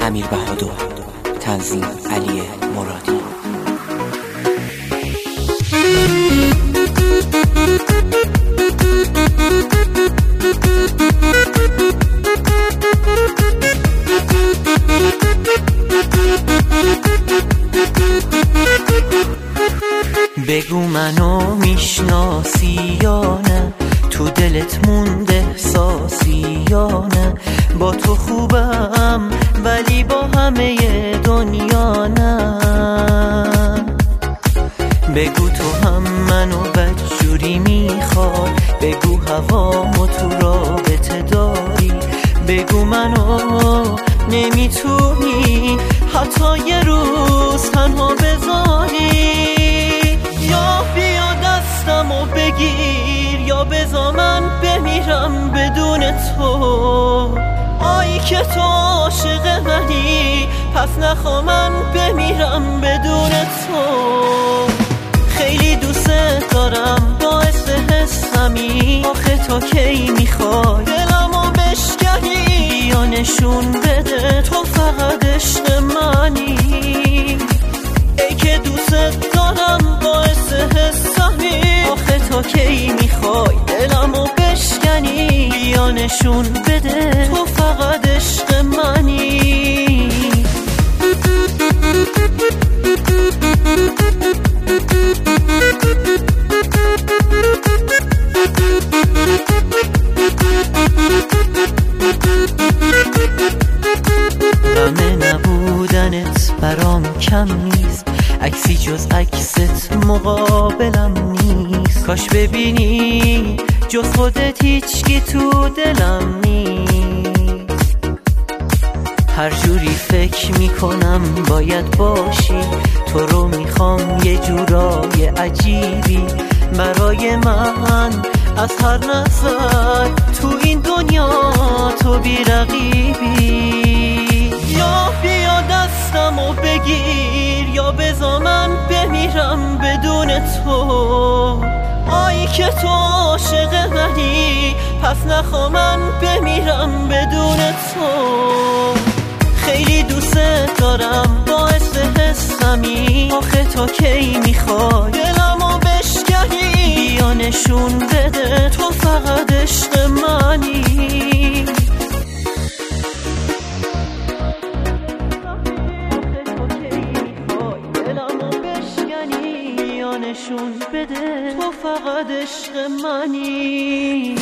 امیر بهادر، تنظیم علی مرادی. بگو منو میشناسی یا نه، تو دلت مونده احساسی یا نه، با تو خوبم ولی با همه دنیا نه. بگو تو هم منو بدجوری میخوای، بگو هوامو تو رابطه داری، بگو منو نمیتونی حتی یه روز تنها بذاری. یا بیا دستمو بگیر یا بذار من بمیرم بدون تو. آیی که تو عاشق منی پس نخوا من بمیرم بدون تو. خیلی دوست دارم باعث حسمی، آخه تا کی میخوای دلمو بشکنی؟ یا نشون بده تو فقط عشق منی. ای که دوست دارم باعث حسمی، آخه تا کی میخوای دلمو بشکنی؟ یا نشون بده تو فقط عشق منی. غم نبودنت برام کم نیست، عکسی جز عکست مقابلم نیست. کاش ببینی جز خودت هیچکی تو دلم نیست. هر جوری فکر میکنم باید باشی، تو رو میخوام یه جورای عجیبی برای من. از هر نظر تو این دنیا تو بی رقیبی. یا بیا دستمو بگیر یا بذار من بمیرم بدون تو. آیی که تو عاشق منی پس نخوا من بمیرم بدون تو. خیلی دوست دارم باعث حسمی، آخه تا کی میخوای دلمو بشکنی؟ یا نشون بده تو فقط عشق منی. نشون بده تو فقط عشق منی.